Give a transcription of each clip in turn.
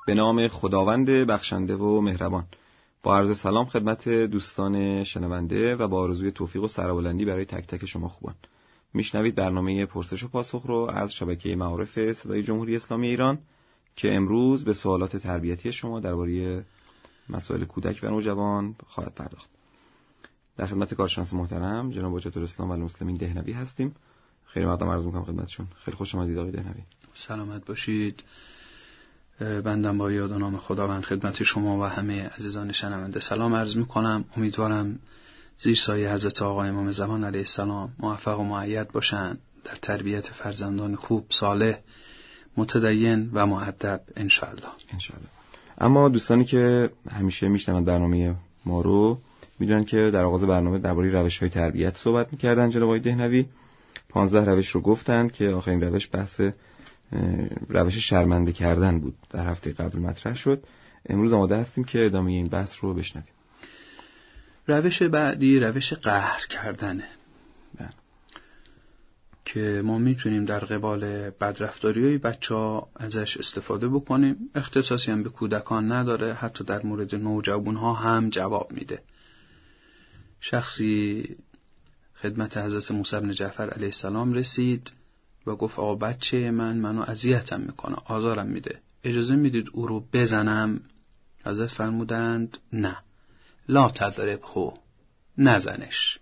به نام خداوند بخشنده و مهربان. با عرض سلام خدمت دوستان شنونده و با آرزوی توفیق و سربلندی برای تک تک شما خوبان. میشنوید برنامه پرسش و پاسخ رو از شبکه معارف صدای جمهوری اسلامی ایران که امروز به سوالات تربیتی شما درباره مسائل کودک و نوجوان خواهد پرداخت. در خدمت کارشناس محترم جناب حجت الاسلام و المسلمین دهنوی هستیم. خیلی مقدم عرض می‌کنم خدمتشون. خیلی خوش آمدید آقای دهنوی. سلامت باشید. بندم با یاد و نام خداوند خدمت شما و همه عزیزان شنونده سلام عرض می‌کنم. امیدوارم زیر سایه حضرت آقا امام زمان علیه السلام موفق و مؤید باشند در تربیت فرزندان خوب، صالح، متدین و مؤدب ان شاء الله. اما دوستانی که همیشه میشنوند برنامه ما رو میدونن که در آغاز برنامه درباره روش‌های تربیت صحبت می‌کردن جناب آقای دهنوی. 15 روش رو گفتن که آخرین روش بحث روش شرمنده کردن بود، در هفته قبل مطرح شد. امروز آماده هستیم که ادامه این بحث رو بشنویم. روش بعدی روش قهر کردنه که ما میتونیم در قبال بدرفتاری‌های بچه‌ها ازش استفاده بکنیم. اختصاصی هم به کودکان نداره، حتی در مورد نوجوان‌ها هم جواب میده. شخصی خدمت حضرت موسی بن جعفر علیه السلام رسید و گفت آقا بچه منو اذیتم میکنه، آزارم میده، اجازه میدید او رو بزنم؟ حضرت فرمودند نه، لا تضربه، نزنش،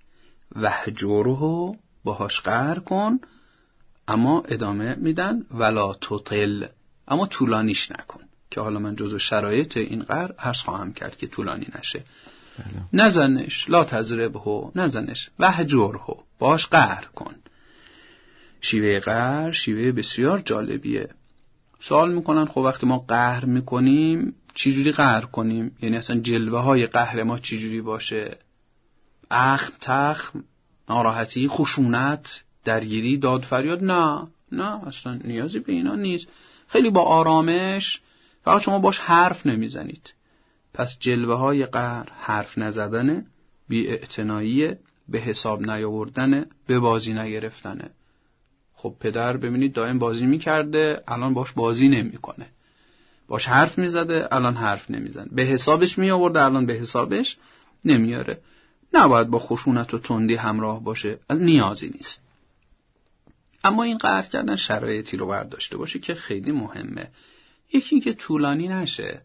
وهجره، باهاش قهر کن، اما ادامه میدن ولا تطل، اما طولانیش نکن، که حالا من جزو شرایط این قهر عرض خواهم کرد که طولانی نشه. نزنش، لا تضربه، نزنش، وهجره، باهاش قهر کن. شیوه قهر شیوه بسیار جالبیه. سوال میکنن خب وقتی ما قهر میکنیم چجوری قهر کنیم؟ یعنی اصلا جلوه های قهر ما چجوری باشه؟ اخم، تخم، ناراحتی، خشونت، درگیری، داد فریاد؟ نه اصلا نیازی به اینا نیست. خیلی با آرامش، فقط شما باش حرف نمیزنید. پس جلوه های قهر حرف نزدنه، بی اعتناییه، به حساب نیاوردنه، به بازی نگرفتنه. خب پدر ببینید دائم بازی میکرده، الان باش بازی نمیکنه. باش حرف میزده، الان حرف نمیزنه. به حسابش میآورده، الان به حسابش نمیاره. نباید با خشونت و تندی همراه باشه، نیازی نیست. اما این قهر کردن شرایطی رو برداشته باشه که خیلی مهمه. یکی که طولانی نشه.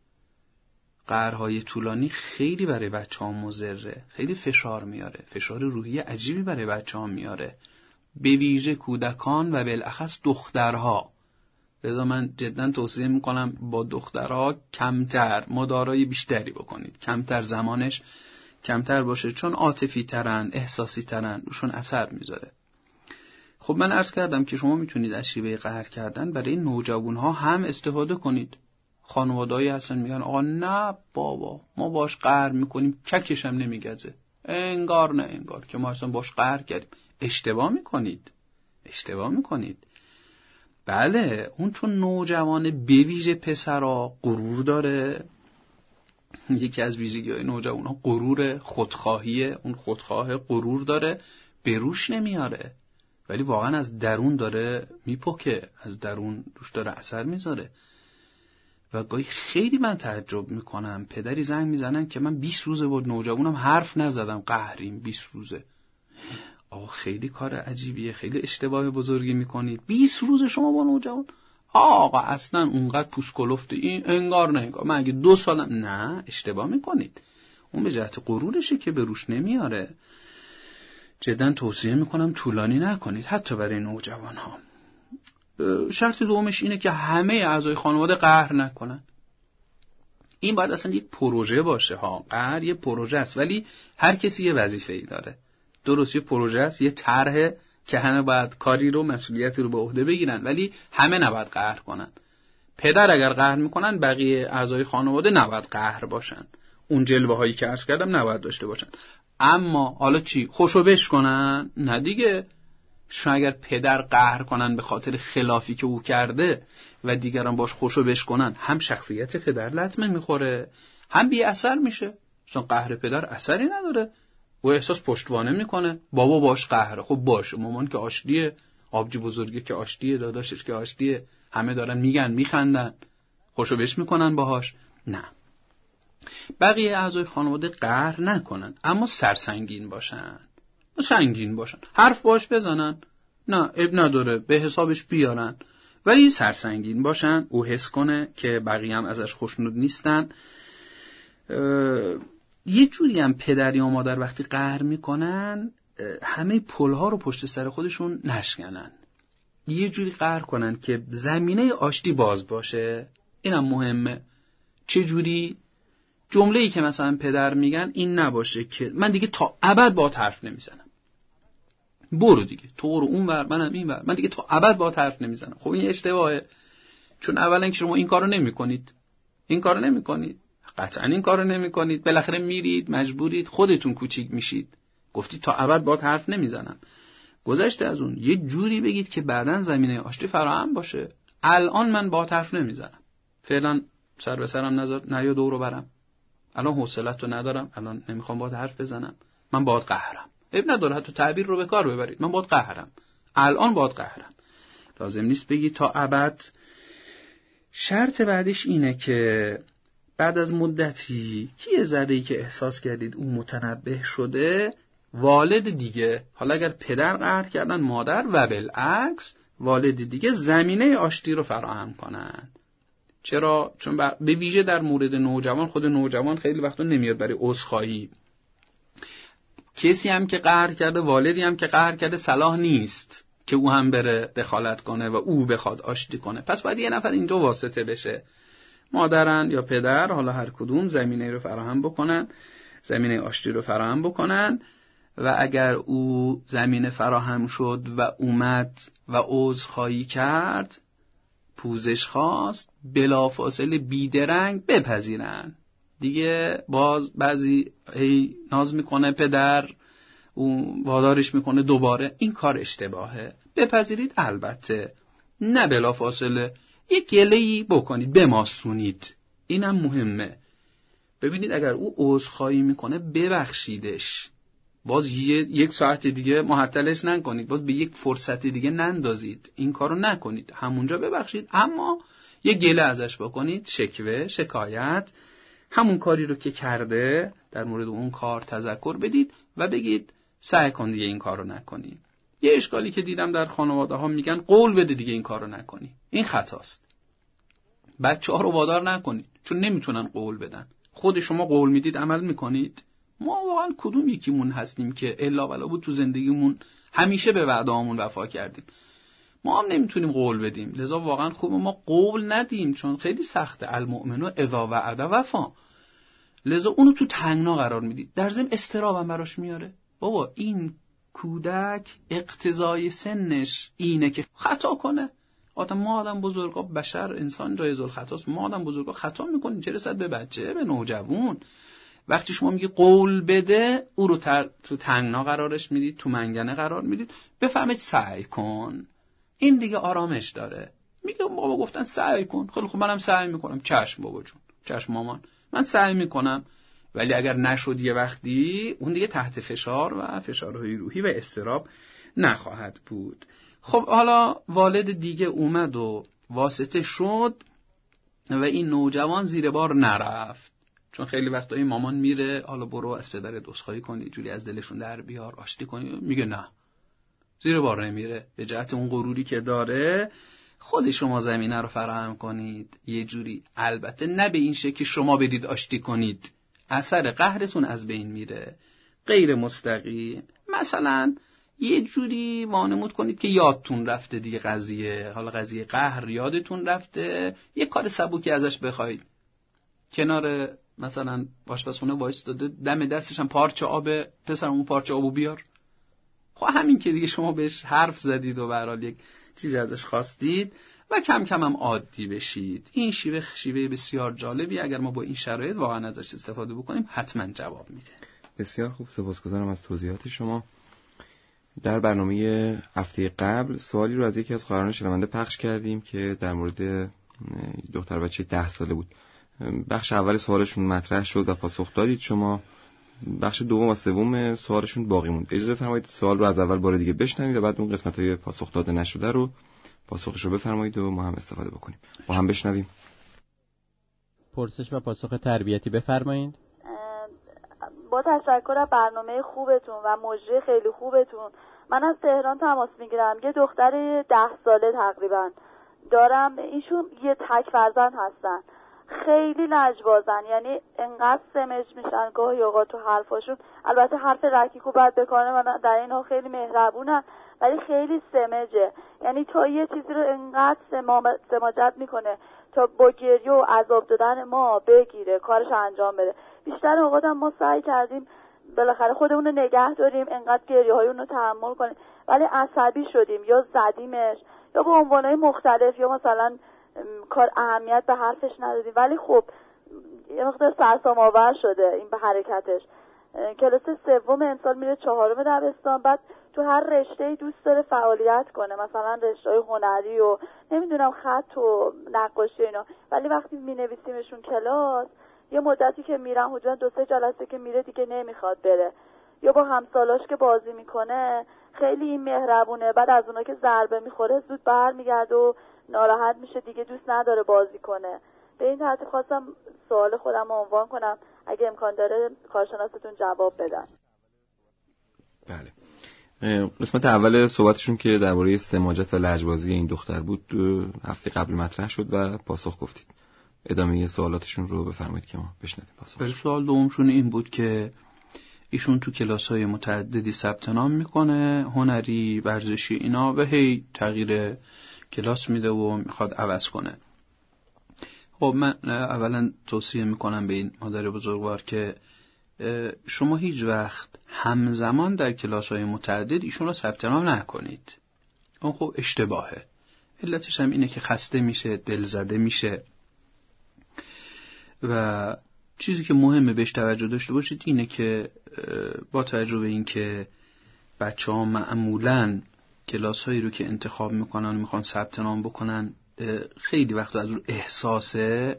قهرهای طولانی خیلی برای بچه‌ها مضره، خیلی فشار میاره، فشار روحی عجیبی برای بچه‌ها میاره، به ویژه کودکان و بالاخص دخترها. لذا من جدا توصیه میکنم با دخترها کمتر مدارای بیشتری بکنید، کمتر زمانش کمتر باشه، چون عاطفی ترن، احساسی ترن، روشون اثر میذاره. خب من عرض کردم که شما میتونید از شیوه قهر کردن برای نوجوانها هم استفاده کنید. خانواده‌ای هستن میگن آقا نه بابا ما باش قهر میکنیم ککش هم نمیگزه، انگار نه انگار که ما اصلا باش قهر کردیم. اشتباه میکنید. بله اون چون نوجوانه به ویژه پسرا غرور داره. یکی از ویژگی‌های نوجوان‌ها غرور، خودخواهیه. اون خودخواه غرور داره، به روش نمیاره، ولی واقعا از درون داره میپکه، از درون روش داره اثر میذاره. و گاهی خیلی من تعجب میکنم پدری زنگ میزنن که من 20 روزه بود نوجوانم حرف نزدم، قهریم 20 روزه. آقا خیلی کار عجیبیه، خیلی اشتباه بزرگی میکنید. 20 روز شما با نوجوان؟ آقا اصلا اونقدر پوست کلفته این انگار نه انگار، من اگه 2 سالم. نه اشتباه میکنید. اون به جهت غرورشه که به روش نمیاره. جدا توصیه میکنم طولانی نکنید، حتی برای نوجوان ها. شرط دومش اینه که همه اعضای خانواده قهر نکنن. این باید اصلا یک پروژه باشه ها. قهر یه پروژه است، ولی هر کسی یه وظیفه‌ای داره. درست یه پروژه است، یه طرحه که همه باید کاری رو، مسئولیتی رو به عهده بگیرن، ولی همه نباید قهر کنن. پدر اگر قهر میکنن بقیه اعضای خانواده نباید قهر باشن. اون جلوه هایی که عرض کردم نباید داشته باشن. اما حالا چی؟ خوشو بش کنن؟ نه دیگه. شما اگر پدر قهر کنن به خاطر خلافی که او کرده و دیگران باش خوشو بش کنن، هم شخصیت پدر لطمه میخوره، هم بی اثر میشه. چون قهر پدر اثری نداره، او احساس پشتوانه میکنه. بابا باش قهره، خب باشه، مامان که آشتیه، آبجی بزرگی که آشتیه، داداشش که آشتیه، همه دارن میگن میخندن. خوشو بش میکنن باهاش؟ نه. بقیه اعضای خانواده قهر نکنن، اما سرسنگین باشن، سنگین باشن، حرف باش بزنن، نه اب نداره، به حسابش بیارن، ولی سرسنگین باشن، او حس کنه که بقیه هم ازش خوشنود نیستن. یه جوری هم پدر یا مادر وقتی قهر میکنن همه پلها رو پشت سر خودشون نشکنن، یه جوری قهر کنن که زمینه آشتی باز باشه. اینم مهمه. چه جوری؟ جمله‌ای که مثلا پدر میگن این نباشه که من دیگه تا ابد باهات حرف نمیزنم، برو دیگه، تو برو اون ور منم این ور، من دیگه تا ابد باهات حرف نمیزنم. خب این اشتباهه، چون اولا که شما این کارو نمیکنید، قطعا این کارو نمیکنید، بالاخره میرید مجبورید، خودتون کوچیک میشید، گفتید تا ابد باهات حرف نمیزنم. گذشته از اون یه جوری بگید که بعداً زمینه آشتی فراهم باشه. الان من باهات حرف نمیزنم، فعلا سر به سرم نذار، نیا دورو برم، الان حوصله‌تو ندارم، الان نمیخوام باهات حرف بزنم، من باهات قهرم. اب نداره حتی تعبیر رو به کار ببرید، من باهات قهرم، الان باهات قهرم. لازم نیست بگی تا ابد. شرط بعدش اینه که بعد از مدتی یه ذره‌ای که احساس کردید اون متنبه شده، والد دیگه، حالا اگر پدر قهر کردن مادر و بالعکس، والد دیگه زمینه آشتی رو فراهم کنن. چرا؟ چون به ویژه در مورد نوجوان، خود نوجوان خیلی وقتا نمیاد برای عذرخواهی. کسی هم که قهر کرده، والدی هم که قهر کرده، صلاح نیست که او هم بره دخالت کنه و او بخواد آشتی کنه. پس باید یه نفر اینجا واسطه بشه، مادرن یا پدر، حالا هر کدوم زمینه رو فراهم بکنن، زمینه آشتی رو فراهم بکنن. و اگر او زمینه فراهم شد و اومد و عذرخواهی کرد، پوزش خواست، بلافاصله بیدرنگ بپذیرن. دیگه باز بعضی هی ناز میکنه پدر، اون وادارش میکنه دوباره، این کار اشتباهه. بپذیرید، البته نه بلافاصله، یک گله‌ای بکنید، بماسونید، اینم مهمه. ببینید اگر او عذرخواهی میکنه ببخشیدش، باز یک ساعت دیگه معطلش نکنید، باز به یک فرصت دیگه نندازید، این کارو نکنید، همونجا ببخشید، اما یک گله ازش بکنید، شکوه، شکایت، همون کاری رو که کرده در مورد اون کار تذکر بدید و بگید سعی کن دیگه این کارو نکنی. یه اشکالی که دیدم در خانواده ها میگن قول بده دیگه این کارو نکنی، این خطاست. بچه ها رو وادار نکنید، چون نمیتونن قول بدن. خود شما قول میدید، عمل میکنید. ما واقعا کدوم یکیمون هستیم که الا ولا بود تو زندگیمون همیشه به وعده‌هامون وفا کردیم؟ ما هم نمیتونیم قول بدیم، لذا واقعا خوبه ما قول ندیم، چون خیلی سخته. المؤمنو اذا وعد وفا. لذا اونو تو تنگنا قرار میدید، در ضمن استرابم براش میاره. بابا این کودک اقتضای سنش اینه که خطا کنه. ما آدم بزرگا، بشر انسان جایز الخطاست، ما آدم بزرگا خطا میکنیم، چه رسد به بچه، به نوجوان. وقتی شما میگی قول بده، او رو تو تنگنا قرارش میدید، تو منگنه قرار میدید، بفهمید سعی کن، این دیگه آرامش داره. میگه بابا گفتن سعی کن، خیلی خوب منم سعی میکنم. چشم بابا جون، چشم مامان، من سعی میکنم. ولی اگر نشد یه وقتی، اون دیگه تحت فشار و فشارهای روحی و اضطراب نخواهد بود. خب حالا والد دیگه اومد و واسطه شد و این نوجوان زیر بار نرفت، چون خیلی وقتا این مامان میره حالا برو از پدر عذرخواهی کنی، جوری از دلشون در بیار، آشتی کنی، میگه نه، زیر بار نمیره. به جهت اون غروری که داره، خود شما زمینه رو فراهم کنید یه جوری، البته نه به این شکل شما بدید آشتی کنید، اثر قهرتون از بین میره. غیر مستقیم مثلا یه جوری وانمود کنید که یادتون رفته دیگه قضیه، حالا قضیه قهر یادتون رفته، یه کار سبکی ازش بخواید. کنار مثلا آشپزخونه وایساده، دم دستش هم پارچه آب، پسرم اون پارچه آبو بیار. خب همین که دیگه شما بهش حرف زدید و به هر حال یک چیزی ازش خواستید و کم کم هم عادی بشید. این شیوه بسیار جالبی، اگر ما با این شرایط واقعا ازش استفاده بکنیم حتما جواب میده. بسیار خوب، سپاسگزارم از توضیحات شما. در برنامه هفته قبل سوالی رو از یکی از خواهران شنونده پخش کردیم که در مورد دختر بچه 10 ساله بود. بخش اول سوالشون مطرح شد و پاسخ دادید شما. بخش دوم و سوم سوالشون باقی موند. اجازه فرمایید سوال رو از اول بار دیگه بشنوید و بعد اون قسمت‌های پاسخ داده نشده رو پاسخش رو بفرمایید و ما هم استفاده بکنیم. با هم بشنویم. پرسش و پاسخ تربیتی بفرمایید. با تشکر از برنامه خوبتون و مجری خیلی خوبتون. من از تهران تماس میگیرم. یه دختر 10 ساله تقریبا دارم. ایشون یه تک فرزند هستن. خیلی لجبازن، یعنی انقدر سمج میشن گاهی اوقات تو حرفاشون. البته حرف رکیکو باید بکنه و در این حال خیلی مهربونن، ولی خیلی سمجه. یعنی تا یه چیزی رو انقدر سماجت میکنه تا با گریه و عذاب دادن ما بگیره کارش انجام بده. بیشتر اوقات هم ما سعی کردیم بالاخره خودمون رو نگه داریم، انقدر گریه های اون رو تحمل کنیم، ولی عصبی شدیم یا زدیمش یا به عنوانهای مختلف، یا مثلا کار اهمیت به حرفش ندادیم. ولی خب یه مقدار سرسام آور شده این به حرکتش. کلاس 3 امسال میره 4 دبستان. بعد تو هر رشته‌ای دوست داره فعالیت کنه، مثلا رشته‌های هنری و نمیدونم خط و نقاشی اینا. ولی وقتی مینویسیمشون کلاس، یه مدتی که میرن، حدودا 2-3 جلسه که میره دیگه نمیخواد بره. یا با همسالاش که بازی میکنه خیلی این مهربونه، بعد از اونا که ضربه میخوره زود برمیگرده و ناراحت میشه دیگه، دوست نداره بازی کنه. به این ترتیب خواستم سوال خودم رو عنوان کنم، اگه امکان داره کارشناستون جواب بدن. بله. قسمت اول صحبتشون که درباره سماجت و لجبازی این دختر بود هفته قبل مطرح شد و پاسخ گفتید. ادامه سوالاتشون رو بفرمایید که ما بشنویم پاسخ. سوال دومشون این بود که ایشون تو کلاس‌های متعددی ثبت نام میکنه، هنری، ورزشی اینا، و هی تغییر کلاس میده و میخواد عوض کنه. خب من اولا توصیه میکنم به این مادر بزرگوار که شما هیچ وقت همزمان در کلاس‌های متعدد ایشون رو ثبت نام نکنید. اون خب اشتباهه. علتش هم اینه که خسته میشه، دلزده میشه. و چیزی که مهمه بهش توجه داشته باشید اینه که با توجه به این که بچه‌ها معمولاً کلاس‌هایی رو که انتخاب میکنن میخوان ثبت نام بکنن خیلی وقت از رو احساس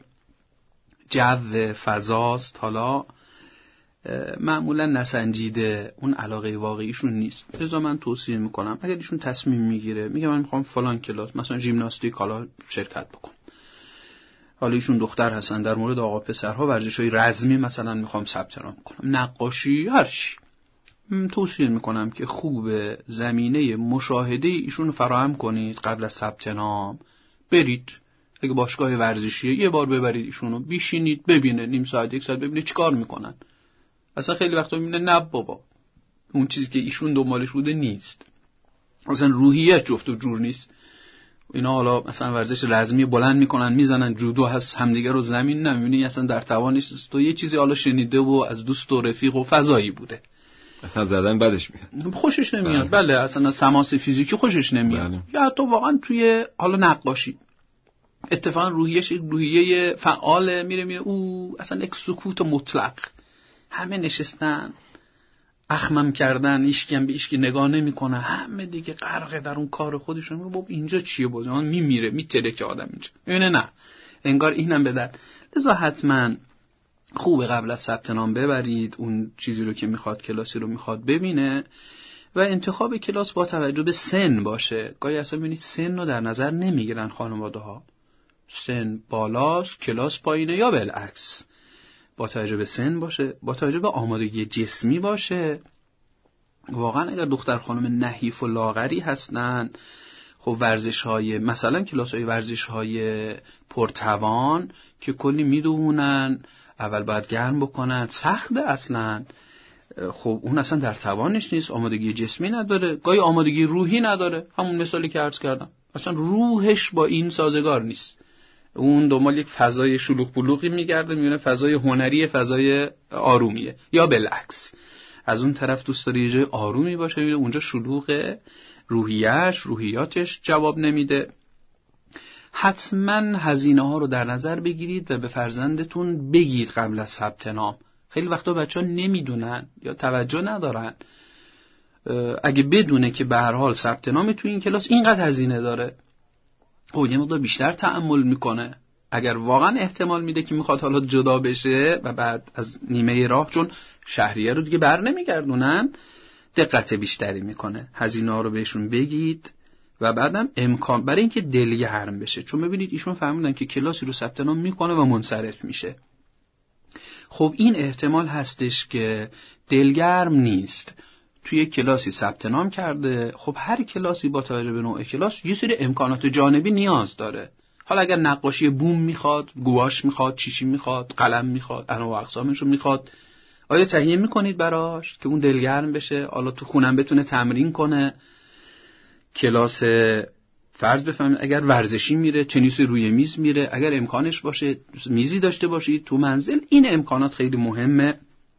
جو فضاست، حالا معمولاً نسنجیده، اون علاقه واقعیشون نیست. لذا من توصیه میکنم اگر ایشون تصمیم میگیره میگه من میخوام فلان کلاس مثلا ژیمناستیک حالا شرکت بکنم، حالا ایشون دختر هستن، در مورد آقا پسرها ورزش‌های رزمی مثلا میخوام ثبت نام کنم، نقاشی، هر چی، توصیه میکنم که خوب زمینه مشاهده ایشون فراهم کنید قبل از ثبت نام. برید اگه باشگاه ورزشیه یه بار ببرید ایشونو، بیشینید ببینه، نیم ساعت 1 ساعت ببینه چیکار میکنن. اصلا خیلی وقتا میبینه نه بابا اون چیزی که ایشون دنبالش بوده نیست، اصلا روحیه جفت و جور نیست. اینا حالا مثلا ورزش رزمی بلند میکنن میزنن، جودو هست همدیگه رو زمین نمیبینی، اصلا در توانش تو یه چیزی حالا شنیده و از دوست و رفیق و فضایی بوده، اصلا زدن بدش میاد، خوشش نمیاد. بله اصلا از تماس فیزیکی خوشش نمیاد. بله. یا حتی واقعا توی حالا نقاشی اتفاقا روحیه فعال میره او اصلا یک سکوت مطلق، همه نشستن اخمم کردن، هیچکی هم به هیچکی نگاه نمیکنه، همه دیگه غرقه در اون کار خودشون. رو بابا اینجا چیه باز اون میمیره میترکه آدم اینجا، میبینه نه انگار اینم بدن. لذا حتما خوبه قبل از ثبت نام ببرید اون چیزی رو که میخواد، کلاسی رو میخواد ببینه، و انتخاب کلاس با توجه به سن باشه. گاهی اصلا ببینید سن رو در نظر نمیگیرن خانواده‌ها، سن بالاست کلاس پایینه یا بالعکس. با توجه به سن باشه، با توجه به آمادگی جسمی باشه. واقعا اگر دختر خانم نحیف و لاغری هستن، خب ورزش‌های مثلا کلاس‌های ورزش‌های پرتوان که کلی میدونن اول باید گرم بکنن، سخته اصلا، خب اون اصلا در توانش نیست، آمادگی جسمی نداره، گاهی آمادگی روحی نداره، همون مثالی که عرض کردم اصلا روحش با این سازگار نیست، اون دنبال یک فضای شلوغ بلوغی میگرده، میونه فضای هنری فضای آرومیه، یا بالعکس از اون طرف دوست داره یه جای آرومی باشه، میونه اونجا شلوغه، روحیاتش جواب نمیده. حتما هزینه ها رو در نظر بگیرید و به فرزندتون بگید قبل از ثبت نام. خیلی وقتا بچه‌ها نمیدونن یا توجه ندارن. اگه بدونه که به هر حال ثبت نام تو این کلاس اینقدر هزینه داره، خب یه مقدار بیشتر تأمل میکنه. اگر واقعا احتمال میده که میخواد حالا جدا بشه و بعد از نیمه راه، چون شهریه رو دیگه بر نمیگردونن، دقت بیشتری میکنه. هزینه ها رو بهشون بگید و بعدم امکان برای اینکه دلگرم بشه، چون ببینید ایشون فهمیدن که کلاسی رو ثبت نام میکنه و منصرف میشه. خب این احتمال هستش که دلگرم نیست، توی کلاسی ثبت نام کرده. خب هر کلاسی با توجه به نوع کلاس یه سری امکانات جانبی نیاز داره. حالا اگر نقاشی بوم میخواد، گواش میخواد، چیشی میخواد، قلم میخواد، انواع و اقسامش رو میخواد، آیا تهیه میکنید براش که اون دلگرم بشه؟ حالا تو خونم بتونه تمرین کنه. کلاس فرض بفهمید اگر ورزشی میره، تنیس روی میز میره، اگر امکانش باشه میزی داشته باشید تو منزل. این امکانات خیلی مهمه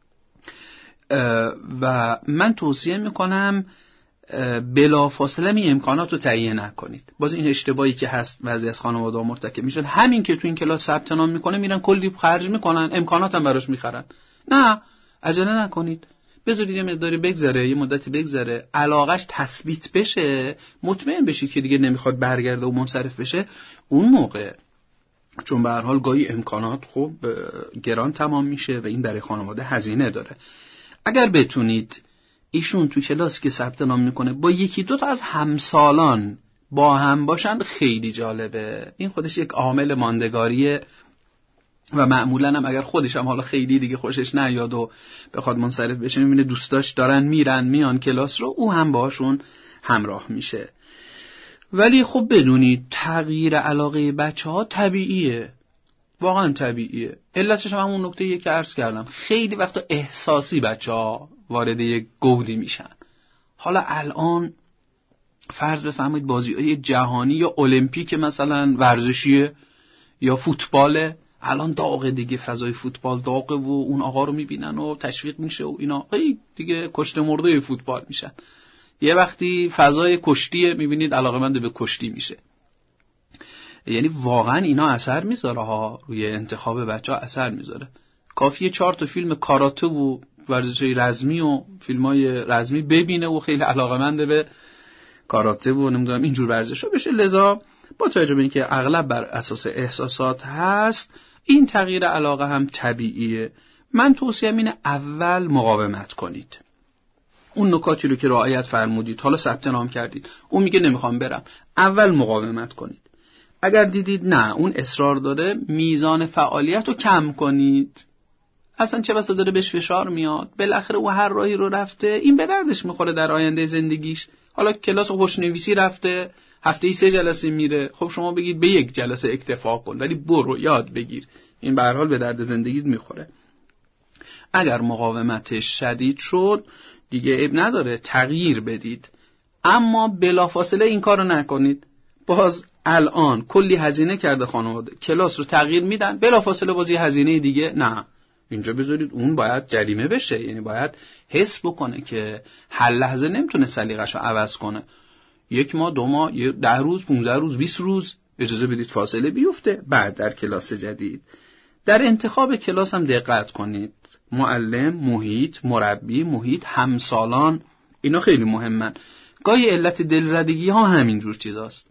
و من توصیه میکنم بلافاصله این امکانات رو تهیه نکنید. باز این اشتباهی که هست بعضی از خانواده ها مرتکب میشن، همین که تو این کلاس ثبت نام میکنه میرن کلی خرج میکنن، امکانات هم براش میخرن. نه، عجله نکنید، بذارید یه مقداری بگذره، یه مدتی بگذره، علاقش تثبیت بشه، مطمئن بشید که دیگه نمیخواد برگرده و منصرف بشه. اون موقع چون به هر حال گاهی امکانات خب گران تمام میشه و این برای خانواده هزینه داره. اگر بتونید ایشون تو کلاسی که ثبت نام میکنه با یکی دو تا از همسالان با هم باشن، خیلی جالبه. این خودش یک عامل ماندگاریه و معمولا هم اگر خودش هم حالا خیلی دیگه خوشش نیاد و بخواد منصرف بشه، میبینه دوستاش دارن میرن میان کلاس رو، او هم باشون همراه میشه. ولی خب بدونید تغییر علاقه بچه‌ها طبیعیه، واقعا طبیعیه. علتش هم همون نکته‌ایه که عرض کردم، خیلی وقتا احساسی بچه‌ها وارد یک گودی میشن. حالا الان فرض بفرمایید بازی‌های جهانی یا المپیک مثلا ورزشیه یا فوتباله، الان داغه دیگه، فضای فوتبال داغه و اون آقا رو میبینن و تشویق میشه و اینا دیگه کشته مرده فوتبال میشن. یه وقتی فضای کشتیه میبینید علاقه‌مند به کشتی میشه. یعنی واقعا اینا اثر میذاره ها، روی انتخاب بچه‌ها اثر میذاره. کافیه 4 تا فیلم کاراته و ورزش‌های رزمی و فیلم‌های رزمی ببینه و خیلی علاقه‌مند به کاراته و نمیدونم اینجور ورزش‌ها بشه. لذا با توجه به اینکه اغلب بر اساس احساسات هست، این تغییر علاقه هم طبیعیه. من توصیه‌ام اینه اول مقاومت کنید. اون نکاتی رو که رعایت فرمودید، حالا ثبت نام کردید، اون میگه نمیخوام برم، اول مقاومت کنید. اگر دیدید نه اون اصرار داره، میزان فعالیت رو کم کنید. اصلا چه بسا داره بهش فشار میاد، بالاخره او هر راهی رو رفته، این به دردش میخوره در آینده زندگیش. حالا کلاس خوشنویسی رفته، هفته‌ای 3 جلسه میره، خب شما بگید به 1 جلسه اکتفا کن، ولی برو یاد بگیر، این به هر حال به درد زندگیت میخوره. اگر مقاومتش شدید شد دیگه عیب نداره تغییر بدید، اما بلافاصله این کارو نکنید. باز الان کلی هزینه کرده خانواده، کلاس رو تغییر میدن، بلافاصله باز یه هزینه دیگه، نه اینجا بذارید اون باید جریمه بشه. یعنی باید حس بکنه که هر لحظه نمیتونه سلیقه‌شو عوض کنه. 1 ماه 2 ماه 10 روز 15 روز 20 روز اجازه بدید فاصله بیفته، بعد در کلاس جدید. در انتخاب کلاس هم دقت کنید، معلم، محیط، مربی، محیط، همسالان، اینا خیلی مهمن. گاهی علت دلزدگی ها همین جور چیزاست.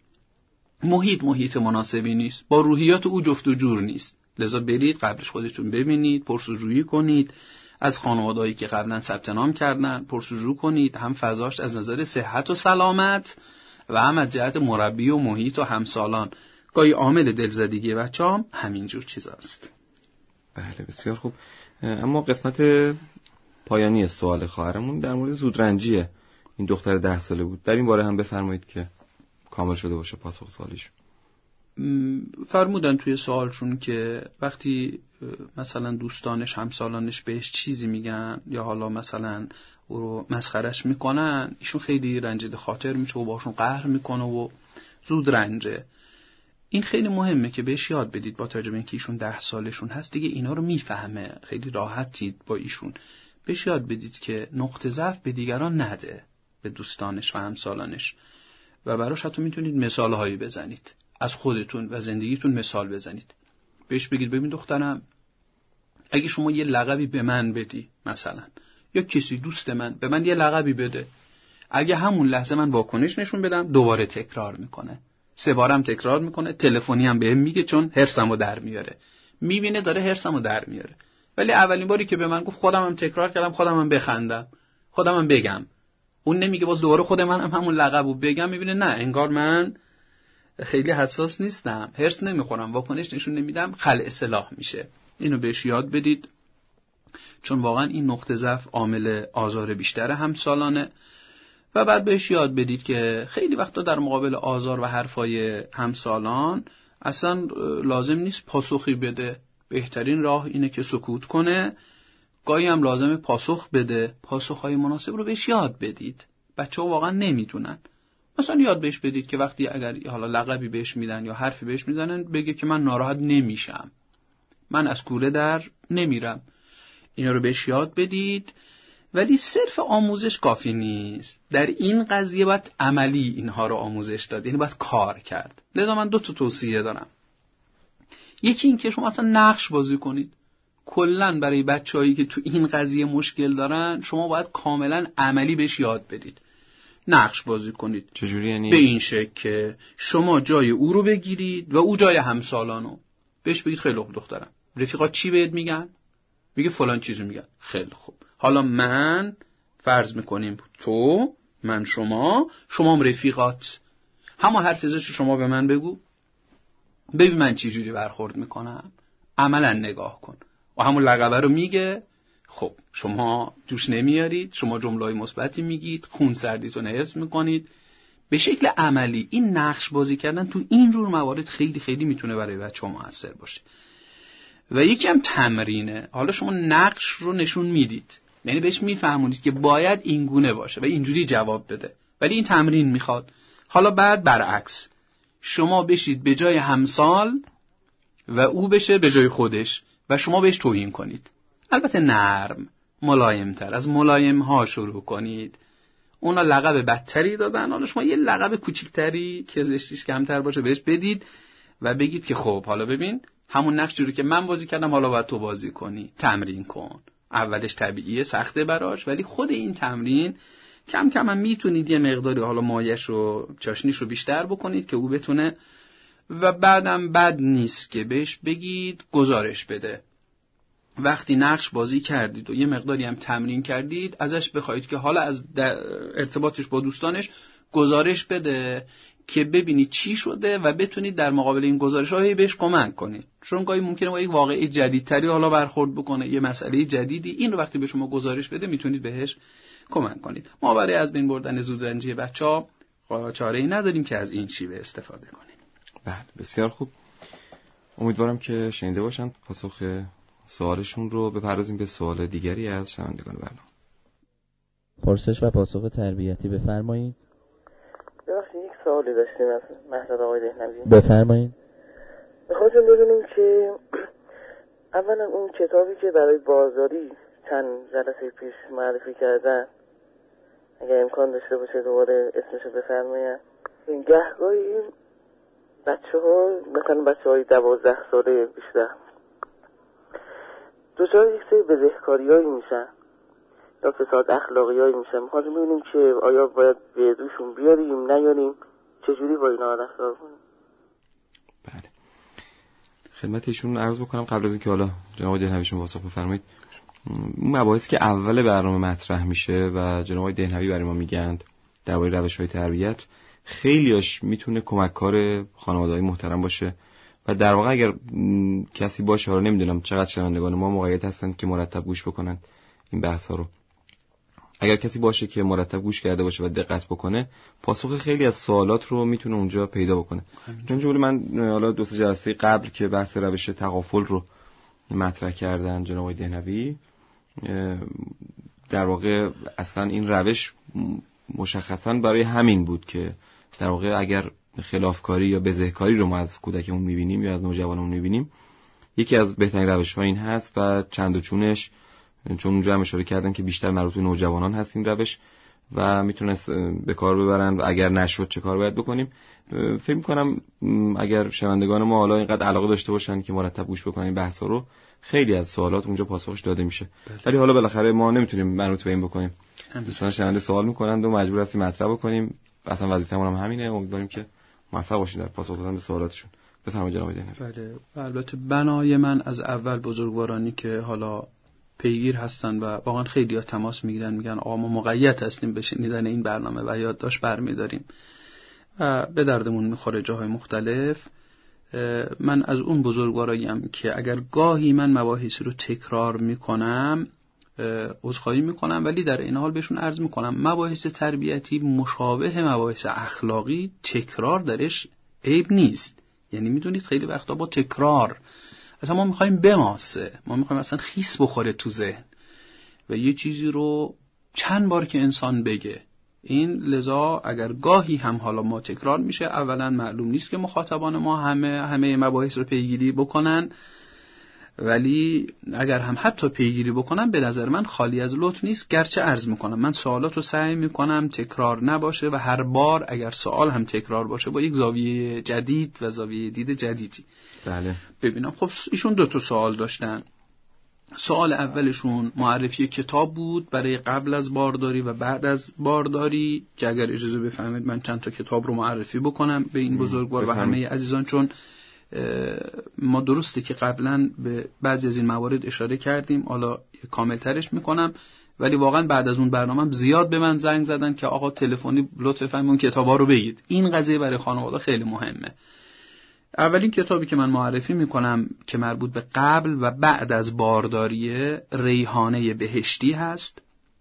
محیط مناسبی نیست، با روحیات او جفت و جور نیست. لذا برید قبلش خودتون ببینید، پرسجویی کنید از خانواده‌ای که قبلا ثبت نام کردن، پرسجو کنید هم فضاش از نظر صحت و سلامت و هم از جهت مربی و محیط و همسالان. گاهی عامل دلزدگی بچه‌ها همین جور چیزاست. بله بسیار خوب. اما قسمت پایانی سوال خواهرمون در مورد زودرنجیه. این دختر 10 ساله بود، در این باره هم بفرمایید که کامل شده باشه پاسخ سوالیش. فرمودن توی سوالشون که وقتی مثلا دوستانش همسالانش بهش چیزی میگن یا حالا مثلا او رو مسخرش میکنن، ایشون خیلی رنجیده خاطر میشه و باشون قهر میکنه و زود رنجه. این خیلی مهمه که بهش یاد بدید، با توجه به اینکه ایشون 10 سالشون هست دیگه اینا رو میفهمه، خیلی راحتید با ایشون. بهش یاد بدید که نقطه ضعف به دیگران نده، به دوستانش و همسالانش، و براش حتی میتونید مثالهایی بزنید از خودتون و زندگیتون، مثال بزنید. بهش بگید ببین دخترم، اگه شما یه لقبی به من بدی مثلا، یا کسی دوست من به من یه لقبی بده، اگه همون لحظه من واکنش نشون بدم دوباره تکرار میکنه، 3 بارم تکرار میکنه، تلفنی هم بهم میگه چون حرصمو در میاره، میبینه داره حرصمو در میاره. ولی اولین باری که به من گفت خودم هم تکرار کردم، خودم هم بخندم، خودم هم بگم، اون نمیگه باز دوباره خود من هم همون لقبو بگم، میبینه نه انگار من خیلی حساس نیستم، هرس نمیخورم، واکنش نشون نمیدم، خلع سلاح میشه. اینو بهش یاد بدید، چون واقعا این نقطه ضعف عامل آزار بیشتر همسالانه. و بعد بهش یاد بدید که خیلی وقتا در مقابل آزار و حرفای همسالان اصلا لازم نیست پاسخی بده، بهترین راه اینه که سکوت کنه. گاهی هم لازمه پاسخ بده، پاسخهای مناسب رو بهش یاد بدید. بچه‌ها واقعا نمیدونن. مثلا یاد بهش بدید که وقتی اگر حالا لقبی بهش میدن یا حرفی بهش میزنن بگه که من ناراحت نمیشم، من از کوره در نمیرم. اینا رو بهش یاد بدید. ولی صرف آموزش کافی نیست، در این قضیه باید عملی اینها رو آموزش داد، یعنی باید کار کرد. لذا من 2 تا توصیه دارم. یکی این که شما اصلا نقش بازی کنید. کلن برای بچه‌هایی که تو این قضیه مشکل دارن شما باید کاملا عملی بهش یاد بدید. نقش بازی کنید. چجوری یعنی؟ به این شکل که شما جای او رو بگیرید و او جای همسالانو. بهش بگید خیلی خوب دخترم، رفیقات چی بهت میگن؟ میگه فلان چیزو میگن. خیلی خوب، حالا من فرض میکنیم تو، من شما هم رفیقات، همه حرف زشت شما به من بگو، ببین من چی جوری برخورد میکنم، عملا نگاه کن. و همون لقبه رو میگه. خب شما دوش نمیارید، شما جمله‌های مثبتی میگید، خون سردیتون حفظ میکنید. به شکل عملی این نقش بازی کردن تو این جور موارد خیلی خیلی میتونه برای بچه‌ها موثر باشه. و یکی هم تمرینه. حالا شما نقش رو نشون میدید، یعنی بهش میفهمونید که باید این گونه باشه و اینجوری جواب بده، ولی این تمرین میخواد. حالا بعد برعکس شما بشید به جای همسال و او بشه به جای خودش و شما بهش توهین کنید. البته نرم، ملایمتر، از ملایم ها شروع کنید. اونا لقب بدتری دادن، حالا شما یه لقب کوچیکتری که زشتیش کمتر باشه بهش بدید و بگید که خب حالا ببین همون نقشی رو که من بازی کردم حالا باید تو بازی کنی، تمرین کن. اولش طبیعیه، سخته براش، ولی خود این تمرین کم کم هم میتونید یه مقداری حالا مایش رو، چاشنیش رو بیشتر بکنید که او بتونه. و بعدم بد نیست که بهش بگید گزارش بده. وقتی نقش بازی کردید و یه مقداری هم تمرین کردید، ازش بخواید که حالا از ارتباطش با دوستانش گزارش بده که ببینید چی شده و بتونید در مقابل این گزارش‌ها بهش کمک کنید. چون گاهی ممکنه با یک واقعه جدیدتری حالا برخورد بکنه، یه مسئله جدیدی، این رو وقتی به شما گزارش بده میتونید بهش کمک کنید. ما برای از بین بردن زودرنجی بچه‌ها چاره‌ای نداریم که از این شیوه استفاده کنیم. بله، بسیار خوب. امیدوارم که شنیده باشن پاسخ سوالشون رو. بپردازیم به سوال دیگری از شنوندگان برنامه. پرسش و پاسخ تربیتی بفرمایید. ببخشید یک سوالی داشتیم از مهداد آقای دهنوی. بفرمایید. می‌خواستیم بدونیم که اولا اون کتابی که برای بازاری چند جلسه پیش معرفی کردن، اگر امکان داشته باشه دوباره اسمشو بفرمایید. این گهگاهی بچه‌ها، مثلا بچه‌های 12 ساله بیشتر، دچار یک سری بدهکاریایی میشن یا فساد اخلاقیایی میشن. می‌خواستیم ببینیم که آیا باید به دوشون بیاریم نیاریم، چجوری با اینا رفتار کنیم. بله، خدمت ایشون عرض بکنم قبل از اینکه حالا جناب دهنویشون پاسخ بفرمایید. اون مباحثی که اول برنامه مطرح میشه و جناب دهنوی برای ما میگن درباره روش‌های تربیت، خیلیاش میتونه کمک‌کار خانواده‌های محترم باشه و در واقع اگر کسی باشه، حالا نمیدونم چقدر شنوندگان ما موقعیت هستن که مرتب گوش بکنن این بحث‌ها رو، اگر کسی باشه که مرتب گوش کرده باشه و دقت بکنه، پاسخ خیلی از سوالات رو میتونه اونجا پیدا بکنه. چون جوری من حالا 2 جلسه قبل که بحث روش تغافل رو مطرح کردن جناب دهنوی، در واقع اصلا این روش مشخصاً برای همین بود که در واقع اگر خلافکاری یا بزهکاری رو ما از کودکمون می‌بینیم یا از نوجوانمون می‌بینیم، یکی از بهترین روش‌ها این هست و چند و چونش، چون اونجا هم اشاره کردن که بیشتر مربوط به نوجوانان هست این روش و میتونست به کار ببرن. اگر نشد چه کار باید بکنیم؟ فکر می‌کنم اگر شنوندگان ما حالا اینقدر علاقه داشته باشن که مرتب گوش بکنن این بحثا رو، خیلی از سوالات اونجا پاسخش داده میشه. ولی حالا بالاخره ما نمیتونیم منوط به این بکنیم. دوستان شنونده سوال میکنند و مجبور هستیم مطرح بکنیم. اصلا وظیفه‌مون هم همینه. امیدواریم که موفق باشین در پاسخ دادن به سوالاتشون. بفرمایید جناب دهنوی. بله، البته بنای من از اول بزرگوارانی که حالا پیگیر هستن و واقعا خیلی ها تماس میگیرن، میگن آقا ما مقید هستیم به شنیدن این برنامه و یادداشت برمی‌داریم و به دردمون میخوره جاهای مختلف. من از اون بزرگواراییم که اگر گاهی من مباحث رو تکرار میکنم عذرخواهی میکنم، ولی در این حال بهشون عرض میکنم مباحث تربیتی مشابه مباحث اخلاقی تکرار درش عیب نیست. یعنی میدونید خیلی وقتا با تکرار اصلا ما میخوایم بماسه، ما میخوایم اصلا خیس بخوره تو ذهن و یه چیزی رو چند بار که انسان بگه. این لذا اگر گاهی هم حالا ما تکرار میشه، اولا معلوم نیست که مخاطبان ما همه مباحث رو پیگیری بکنن، ولی اگر هم حتی پیگیری بکنن به نظر من خالی از لطف نیست. گرچه عرض میکنم من سوالات رو سعی میکنم تکرار نباشه و هر بار اگر سوال هم تکرار باشه با یک زاویه جدید و زاویه دید جدیدی بله ببینم. خب ایشون 2 سوال داشتن. سوال اولشون معرفی کتاب بود برای قبل از بارداری و بعد از بارداری، که اگر اجازه بفهمید من چند تا کتاب رو معرفی بکنم به این بزرگوار و همه عزیزان، چون ما درسته که قبلا به بعضی از این موارد اشاره کردیم، حالا کامل ترش میکنم، ولی واقعا بعد از اون برنامه زیاد به من زنگ زدن که آقا تلفنی لطف فرمایید اون کتابا رو بگید. این قضیه برای خانواده خیلی مهمه. اولین کتابی که من معرفی میکنم که مربوط به قبل و بعد از بارداری ریحانه بهشتی هست.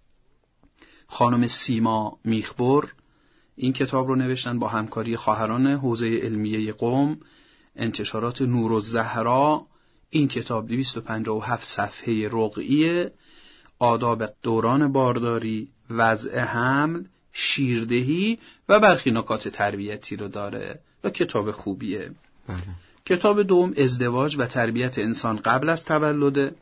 خانم سیما میخبر این کتاب رو نوشتن با همکاری خواهران حوزه علمیه قم، انتشارات نورالزهرا. این کتاب 257 صفحه رقعیه. آداب دوران بارداری، وضع حمل، شیردهی و برخی نکات تربیتی رو داره و کتاب خوبیه. بله. کتاب دوم ازدواج و تربیت انسان قبل از تولد.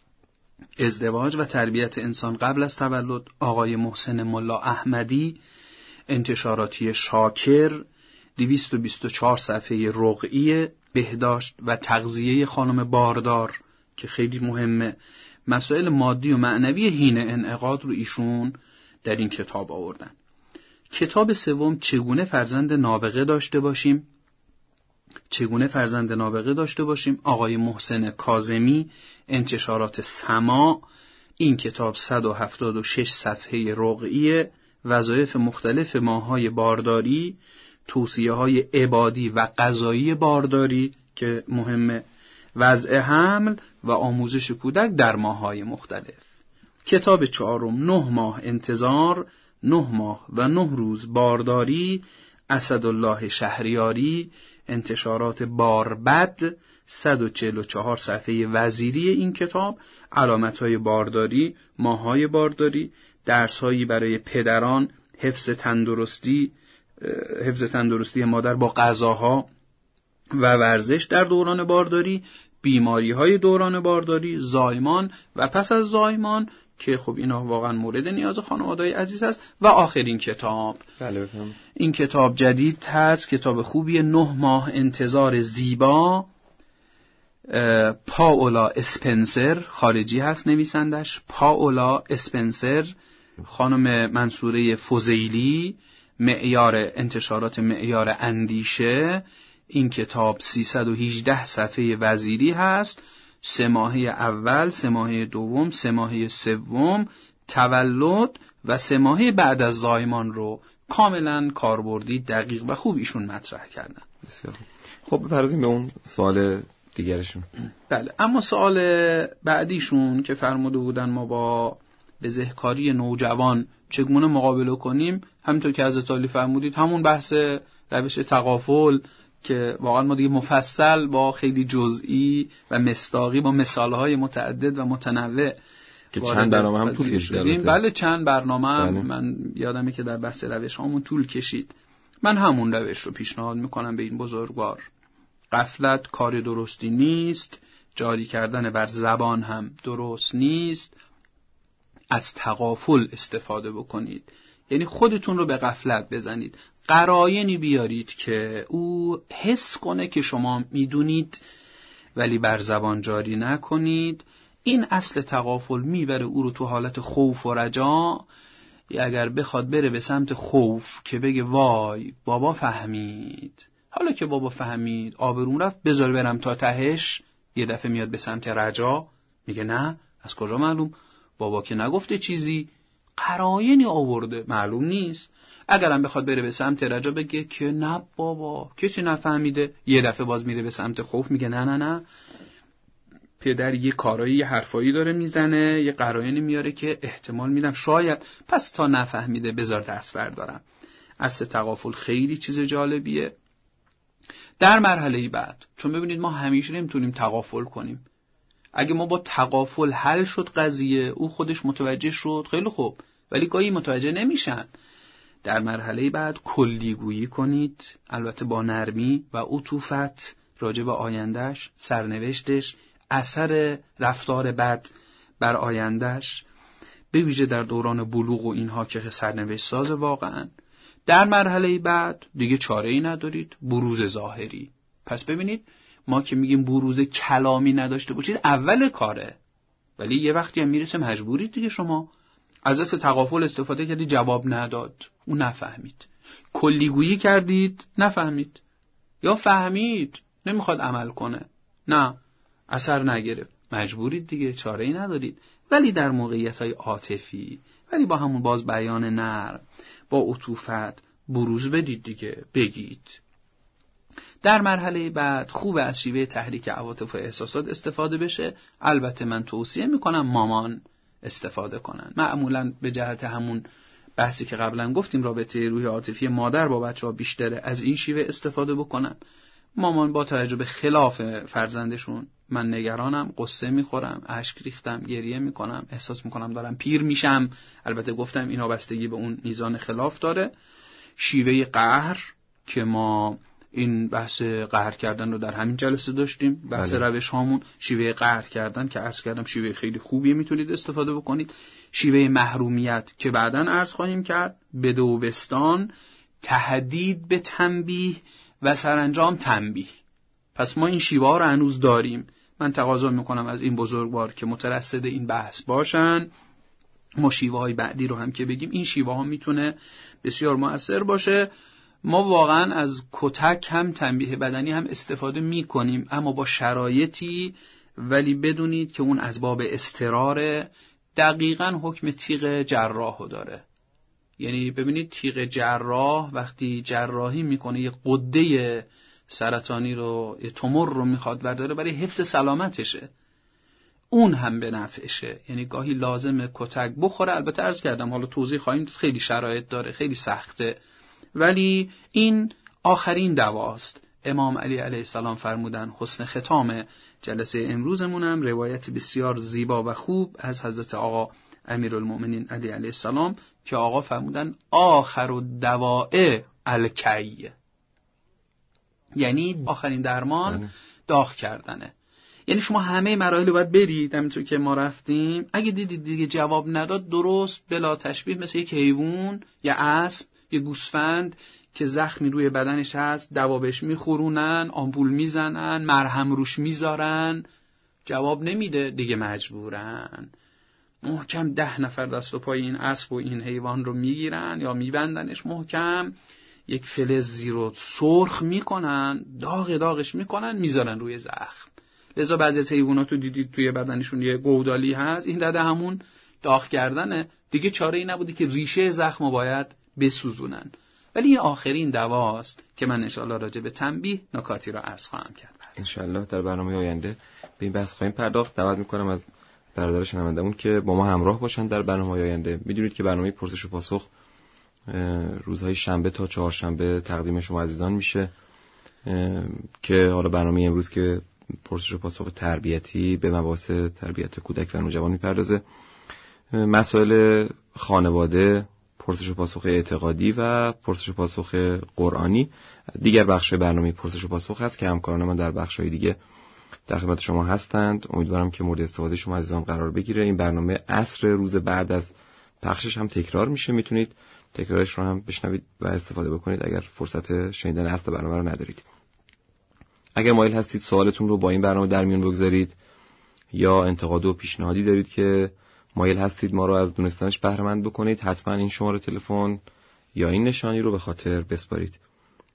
ازدواج و تربیت انسان قبل از تولد، آقای محسن ملا احمدی، انتشاراتی شاکر، 224 صفحه رقعی. بهداشت و تغذیه خانم باردار که خیلی مهمه. مسائل مادی و معنوی حین انعقاد رو ایشون در این کتاب آوردن. کتاب سوم چگونه فرزند نابغه داشته باشیم. آقای محسن کاظمی، انتشارات سما. این کتاب 176 صفحه رقعی. وظایف مختلف ماه‌های بارداری، توصیه‌های عبادی و قضایی بارداری که مهمه، وضع حمل و آموزش کودک در ماه‌های مختلف. کتاب چهارم 9 ماه انتظار، 9 ماه و 9 روز بارداری، اسدالله شهریاری، انتشارات باربد، 144 صفحه وزیری. این کتاب علامت‌های بارداری، ماه‌های بارداری، درس‌هایی برای پدران، حفظ تندرستی مادر با غذاها و ورزش در دوران بارداری، بیماری‌های دوران بارداری، زایمان و پس از زایمان که خب اینا واقعا مورد نیاز خانواده‌های عزیز است. و آخرین کتاب، بله این کتاب جدید هست، کتاب خوبیه، 9 ماه انتظار زیبا. پاولا اسپنسر، خارجی هست نویسندش، پاولا اسپنسر، خانم منصوره فضیلی، انتشارات معیار اندیشه. این کتاب 318 صفحه وزیری هست. 3 ماهه اول، 3 ماهه دوم، 3 ماهه سوم، تولد و 3 ماهه بعد از زایمان رو کاملا کاربردی، دقیق و خوب ایشون مطرح کردن. بسیار خب بپردازیم به اون سوال دیگرشون. بله، اما سوال بعدیشون که فرموده بودن ما با بزهکاری نوجوان چگونه مقابله کنیم، همینطور که حضرت علی فرمودید همون بحث روش تغافل که واقعا ما دیگه مفصل با خیلی جزئی و مصداقی با مثالهای متعدد و متنوع که چند برنامه هم طول کشید. بله چند برنامه هم من یادمه که در بحث روش هامون طول کشید. من همون روش رو پیشنهاد میکنم به این بزرگوار. غفلت کار درستی نیست، جاری کردن بر زبان هم درست نیست. از تغافل استفاده بکنید، یعنی خودتون رو به غفلت بزنید، قرائنی بیارید که او حس کنه که شما میدونید ولی بر زبان جاری نکنید. این اصل تغافل میبره او رو تو حالت خوف و رجا. اگر بخواد بره به سمت خوف که بگه وای بابا فهمید، حالا که بابا فهمید آبروم رفت بذار برم تا تهش، یه دفعه میاد به سمت رجا میگه نه از کجا معلوم؟ بابا که نگفته چیزی، قرائنی آورده، معلوم نیست. اگرم بخواد بره به سمت رجا بگه که نه بابا کسی نفهمیده، یه دفعه باز میره به سمت خوف میگه نه پدر یه کارایی یه حرفایی داره میزنه، یه قرائنی میاره که احتمال میدم شاید، پس تا نفهمیده بذار دست بردارم. اصل تغافل خیلی چیز جالبیه. در مرحله بعد، چون ببینید ما همیشه نمیتونیم تغافل کنیم، اگه ما با تغافل حل شد قضیه، او خودش متوجه شد، خیلی خوب، ولی گاهی متوجه نمیشن. در مرحله بعد کلیگویی کنید، البته با نرمی و عطوفت، راجع به آیندهش، سرنوشتش، اثر رفتار بد بر آیندهش، به ویژه در دوران بلوغ و اینها که سرنوشت ساز واقعا. در مرحله بعد دیگه چاره‌ای ندارید، بروز ظاهری. پس ببینید ما که میگیم بروز کلامی نداشته باشید اول کاره، ولی یه وقتی هم میرسه مجبورید دیگه. شما از دست تغافل استفاده کردید، جواب نداد، اون نفهمید. کلیگویی کردید، نفهمید، یا فهمید نمیخواد عمل کنه، نه اثر نگرفت، مجبورید دیگه، چاره‌ای ندارید. ولی در موقعیت‌های عاطفی، ولی با همون باز بیان نرم، با عطوفت بروز بدید دیگه، بگید. در مرحله بعد خوب از شیوه تحریک عواطف و احساسات استفاده بشه. البته من توصیه میکنم مامان استفاده کنن، معمولا به جهت همون بحثی که قبلا گفتیم رابطه روحی عاطفی مادر با بچه‌ها بیشتره، از این شیوه استفاده بکنن. مامان با توجه به خلاف فرزندشون، من نگرانم، قصه میخورم، اشک ریختم، گریه میکنم، احساس میکنم دارم پیر میشم. البته گفتم اینا بستگی به اون میزان خلاف داره. شیوه قهر که ما این بحث قهر کردن رو در همین جلسه داشتیم، بحث روش هامون شیوه قهر کردن که عرض کردم شیوه خیلی خوبیه، میتونید استفاده بکنید. شیوه محرومیت که بعداً عرض خواهیم کرد، بدوبستان، تهدید به تنبیه و سرانجام تنبیه. پس ما این شیوه ها رو هنوز داریم. من تقاضا میکنم از این بزرگوار که مترصد این بحث باشن. ما شیوه های بعدی رو هم که بگیم، این شیوه ها میتونه بسیار مؤثر باشه. ما واقعا از کتک هم تنبیه بدنی هم استفاده میکنیم، اما با شرایطی، ولی بدونید که اون از باب اضطرار، دقیقاً حکم تیغ جراح داره. یعنی ببینید تیغ جراح وقتی جراحی میکنه یه غده سرطانی رو، یه تومور رو میخواد برداره برای حفظ سلامتشه، اون هم به نفعشه. یعنی گاهی لازمه کتک بخوره. البته عرض کردم حالا توضیح خواهیم، خیلی شرایط داره، خیلی سخته، ولی این آخرین دواست. امام علی علیه السلام فرمودن، حسن ختام جلسه امروزمونم روایت بسیار زیبا و خوب از حضرت آقا امیرالمؤمنین علی علیه السلام که آقا فرمودن آخر الدواء الکی، یعنی آخرین درمان داغ کردنه. یعنی شما همه مراحل رو باید برید، همینطور که ما رفتیم. اگه دیدید دیگه جواب نداد، درست بلا تشبیه مثل یک حیوان، یا اسب، یا گوسفند که زخمی روی بدنش هست، دوا بهش میخورونن، آمپول میزنن، مرهم روش میذارن، جواب نمیده دیگه، مجبورن محکم 10 نفر دست و پای این اسب و این حیوان رو میگیرن یا میبندنش محکم، یک فلزی رو سرخ میکنن، داغش میکنن، میذارن روی زخم. لذا بعضی از حیوانات رو دیدید توی بدنشون یه گودالی هست، این داده همون داغ کردنه دیگه. چاره ای نبوده که ریشه زخم رو باید بسوزونن. ولی این آخرین دواست که من انشاءالله راجع به تنبیه نکاتی رو عرض خواهم کرد. انشاءالله در برنامه آینده به این بحث خواهیم پرداخت. دعوت میکنم از برادر شنوندمون که با ما همراه باشن در برنامه آینده. میدونید که برنامه پرسش و پاسخ روزهای شنبه تا چهارشنبه تقدیم شما عزیزان میشه که حالا برنامه امروز که پرسش و پاسخ تربیتی به مباحث تربیت کودک و نوجوان میپردازه، مسائل خانواده، پرسش و پاسخ اعتقادی و پرسش و پاسخ قرآنی دیگر بخش برنامه پرسش و پاسخ هست که همکاران من در بخش‌های دیگه در خدمت شما هستند. امیدوارم که مورد استفاده شما عزیزان قرار بگیره. این برنامه عصر روز بعد از پخشش هم تکرار میشه، میتونید تکرارش رو هم بشنوید و استفاده بکنید اگر فرصت شنیدن اصل برنامه رو ندارید. اگر مایل هستید سوالتون رو با این برنامه در میون بگذارید یا انتقاد و پیشنهادی دارید که مایل هستید ما رو از دونستنش بهره مند بکنید، حتما این شماره تلفن یا این نشانی رو به خاطر بسپارید: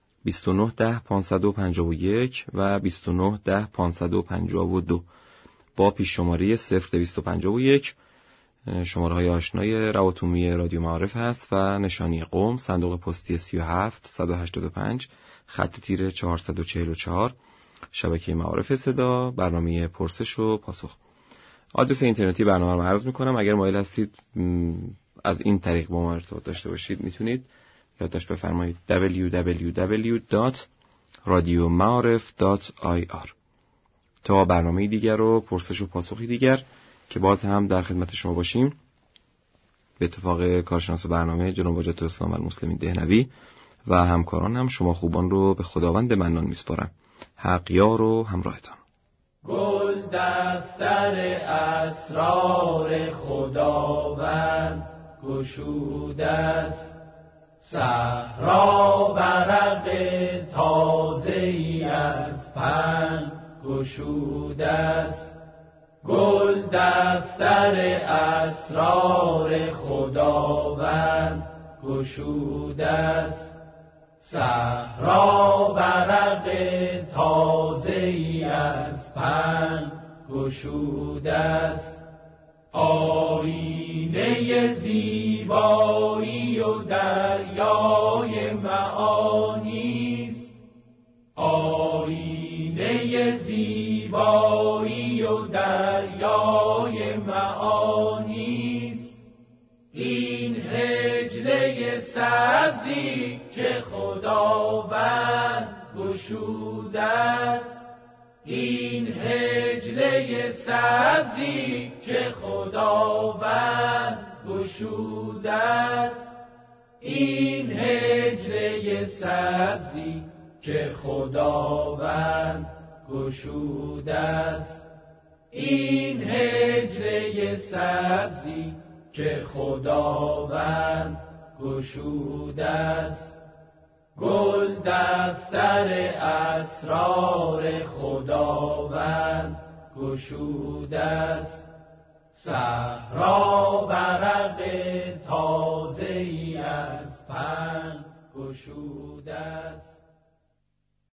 29 10 551 و 29 10 552. با پیش شماره 0251 شماره های آشنای رواتومی رادیو معارف هست و نشانی قم، صندوق پستی 37185 خط تیره 444 شبکه معارف صدا، برنامه پرسش و پاسخ. آدرس اینترنتی برنامه رو عرض میکنم. اگر مایل هستید از این طریق با ما ارتباط داشته باشید میتونید یادداشت بفرمایید www.radiomaarif.ir. تا برنامه دیگر و پرسش و پاسخی دیگر که باز هم در خدمت شما باشیم، به اتفاق کارشناس برنامه جناب حاجت الاسلام المسلمین دهنوی و همکاران هم شما خوبان رو به خداوند منان میسپارم. حق یار و همراهتان. گل دفتر اسرار خداوند گشوده است، صحرا ورق تازه‌ای از پن گشوده است. گل دفتر اسرار خداوند گشوده است، صحرا ورق تازه‌ای از پن گشوده است. آینه زیبایی و دریای معانی است، آینه زیبایی و دریای معانی است. این حجله سبزی که خداوند گشوده است، این حجله سبزی که خداوند گشوده است، این حجله سبزی که خداوند گشوده است، این حجله سبزی که خداوند گشوده است. گل دفتر اسرار خداوند گشوده است، صحرا ورق تازه‌ای از پن گشوده است.